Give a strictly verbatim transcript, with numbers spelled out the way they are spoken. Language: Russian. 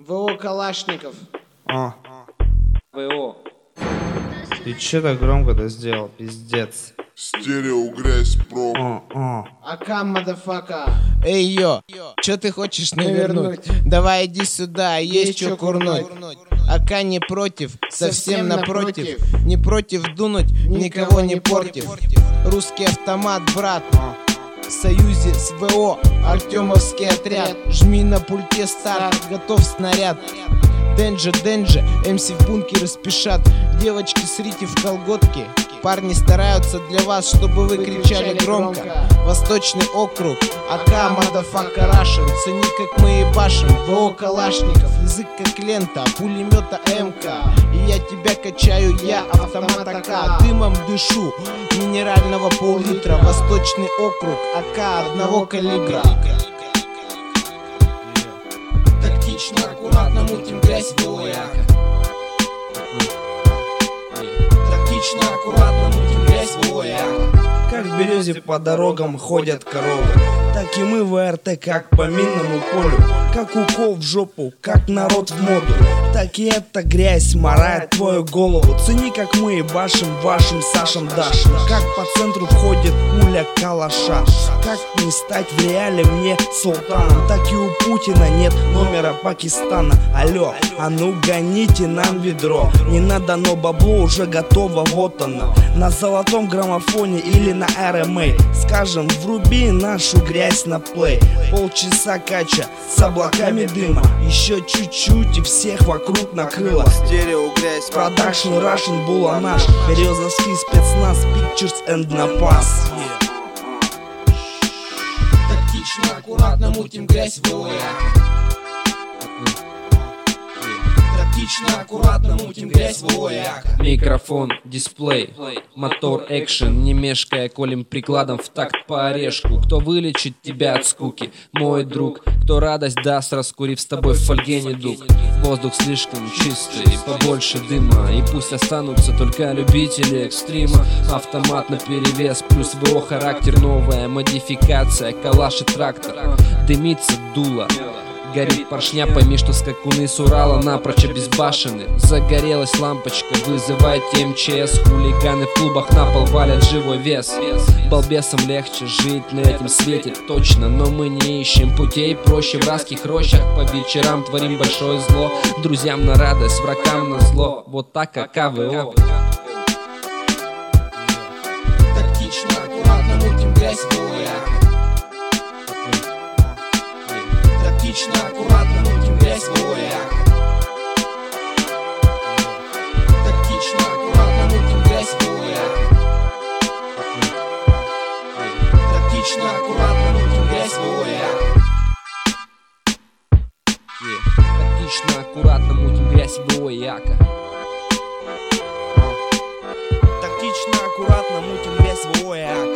ВО Калашников. А. ВО. Ты че так громко-то сделал, пиздец? Стерео грязь про. А, а. АК, мадафака. Эй, йо, чё ты хочешь навернуть? Давай иди сюда, есть, Есть чё чё курнуть. Ака не против, совсем, Совсем напротив. напротив. Не против дунуть, никого не портив. Русский автомат, брат. В союзе с ВО, Артемовский отряд. Жми на пульте старт, готов снаряд. Денджи, Денджи, МС в бункеры спешат. Девочки, срите в колготки. Парни стараются для вас, чтобы вы кричали громко. Восточный округ, АК, мадафака, Рашен. Цени, как мы ебашим, ВО Калашников. Язык как лента, пулемета МК. И я тебя качаю, я автомат АК. Дымом дышу, минерального пол-литра. Восточный округ, АК одного калибра. Тактично, аккуратно мутим грязь в ОЯК. Тактично, аккуратно мутим грязь в ОЯК. Как в березе по дорогам ходят коровы, так и мы в АРТ, как по минному полю. Как укол в жопу, как народ в моду. Так и эта грязь морает твою голову. Цени, как мы ебашим вашим Сашам Дашем. Как по центру входит пуля калаша. Как не стать в реале мне султаном. Так и у Путина нет номера Пакистана. Алло, а ну гоните нам ведро. Не надо, но бабло уже готово, вот оно. На золотом граммофоне или на эр эм эй. Скажем, вруби нашу грязь на плей. Полчаса кача с облаками дыма. Еще чуть-чуть и всех вокруг накрыло. Стерео грязь, Продакшн Russian была наш. Березовский спецназ, Pictures and Напас. Тактично, аккуратно мутим грязь в ОЯК. Тактично, аккуратно мутим грязь в ОЯК. Микрофон, дисплей, мотор, экшен. Не мешкая, колем прикладом в такт по орешку. Кто вылечит тебя от скуки? Мой друг. Кто радость даст, раскурив с тобой в фольге недуг. Воздух слишком чистый, побольше дыма. И пусть останутся только любители экстрима. Автомат наперевес, плюс ВО характер. Новая модификация, калаш и трактор. Дымится дуло, горит поршня, пойми, что скакуны с Урала напрочь обезбашены. Загорелась лампочка, вызывайте эм че эс. Хулиганы в клубах на пол валят живой вес. Балбесам легче жить на этом свете, точно. Но мы не ищем путей проще. В райских рощах по вечерам творим большое зло. Друзьям на радость, врагам на зло. Вот так, как АВО. Тактично, аккуратно мутим грязь в ОЯК. Тактично, аккуратно мутим грязь в ОЯК. Тактично, аккуратно мутим грязь в ОЯК. Тактично, аккуратно мутим грязь в ОЯК. Тактично, аккуратно мутим грязь в ОЯК. Тактично, аккуратно мутим грязь в ОЯК.